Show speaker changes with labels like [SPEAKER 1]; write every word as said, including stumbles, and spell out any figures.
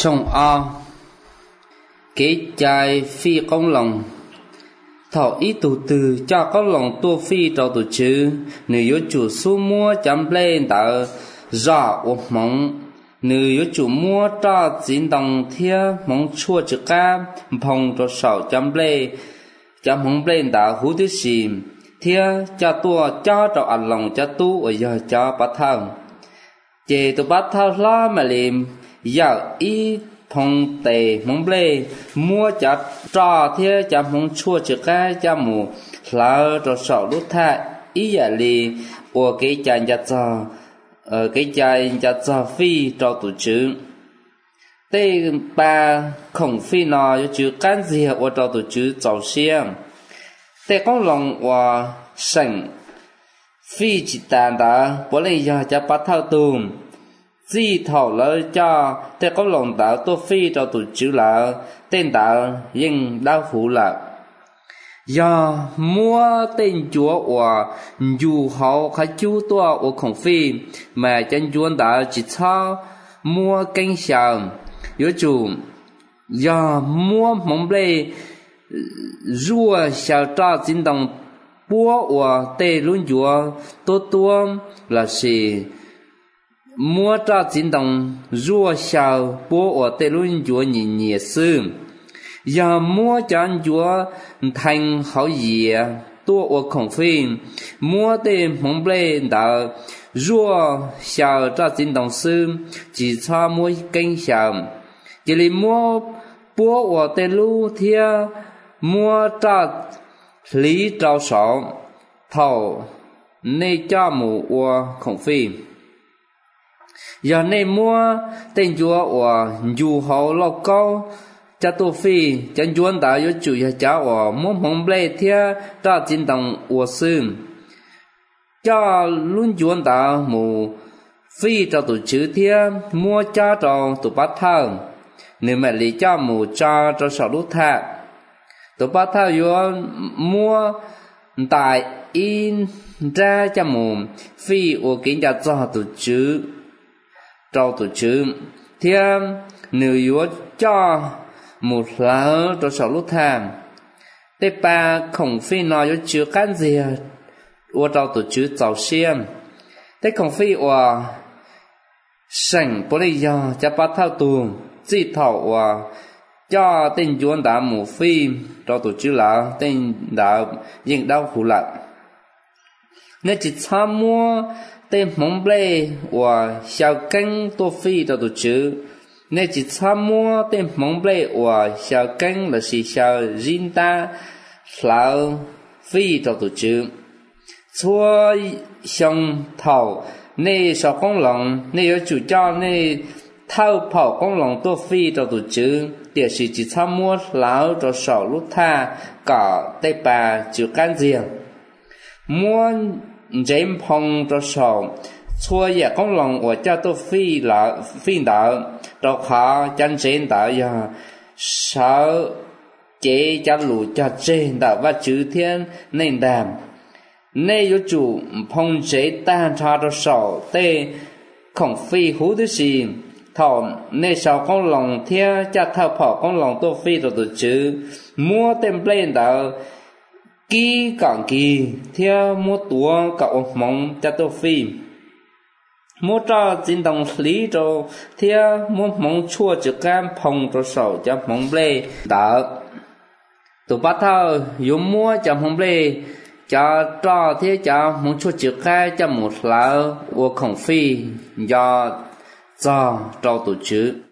[SPEAKER 1] trong a kế trai phi công lòng thọ ý tụ từ cho có lòng tua phi trâu tụ chứ nếu yếu chủ su mua chấm lên tạo rõ ốp mong nếu yếu chủ mua cho chín đồng thia mong chua chữ ca phong cho sầu chấm lên chấm mong lên tạo hú thứ gì thia cho tua cho trâu ăn lòng cho tu ở giờ cho bắt thằng chế tụ bắt thằng lo mà liềm giờ ý phong tề mong lê mua chặt trò thế chả mong chua chữ cái chả mù là cho sầu đốt tha ý giả li của cái chàng chặt trò ở cái chàng chặt trò phi cho tổ chức tê ba khổng phi nó cho chữ can gì ở cho tổ chức giàu xiêm tê con lòng của sảnh phi chỉ tàn đã bố lấy giờ chả bắt thao tùm di thảo lời cho thế có lòng đạo tô phi cho tụi chữ là tên đạo nhưng đau phủ là do mua tên chúa và dù họ khai chú tua của khổng phi mà chân chúa đạo chỉ cho mua canh sàng yếu chủ do mua mong lê rùa xào cho chính đồng búa và tê luôn chúa tô tua là gì mua cho chính đồng rùa xào bố ở tây luôn chúa nhìn nhẹ sư giờ mua cho chúa thành hậu dịa tua ở khổng phi mua tê mong bê đạo rùa xào cho chính đồng sư chỉ cho mua kênh xào chỉ là mua bố ở tây luôn thia mua cho lý trao sọ thầu nên cho mù ở khổng phi giờ này mua tên chúa và dù họ lo câu cha tô phi chân chúa đã có chủ nhà cháu và mua mong lê thia cho chính đồng của sư cho luôn chúa đã mù phi cho tổ chữ thia mua cha cho tổ bát thang nếu mà lý cho mù cha cho sáu đốt thang tổ bát thang vô mua tại in ra cho mù phi của kính cha cho tổ chữ trâu tổ chức thêm nếu yếu cho một lá cho sáu lúc thang tế ba khổng phi nói yếu chứa can gì của trâu tổ chức giàu xiêm tế khổng phi của sảnh bố lý do cho bắt thao tù dị thảo của cho tên chúa đã mù phi trâu tổ chức là tên đã dành đau khủ lạc nên chỉ tham mua tên mong lê và xào canh tô phi cho tổ chức nên chỉ tham mua tên mong lê và xào canh là chỉ xào riêng ta là phi cho tổ chức xua xong thầu nên sao con lòng nên có chủ cho nên thao跑con lòng tô phi cho tổ chức để chỉ chỉ tham mua lão cho sầu lúc tha cả tây bà chịu can riêng mua dêm phong cho sầu xua ya con lòng của cha tô phi là phi đạo cho họ chân trên đạo ya sao chế cha lù cha trên đạo và chữ thiên nên đàm nên có chủ phong chế tan cho cho sầu tê khổng phi hú thứ gì thọ nên sao con lòng theo cha thao phỏ con lòng tô phi rồi tổ chữ mua tem lên đạo kỹ càng kỳ theo mua tua cậu mong cho tô phi mua cho chính đồng lý rồi theo mua mong chua chữ cam phong cho sầu cho mong lê đạo tụ bắt thao dùng mua cho mong lê cho cho thế cho mong chua chữ cam cho một lá của khổng phi do do cho tổ chức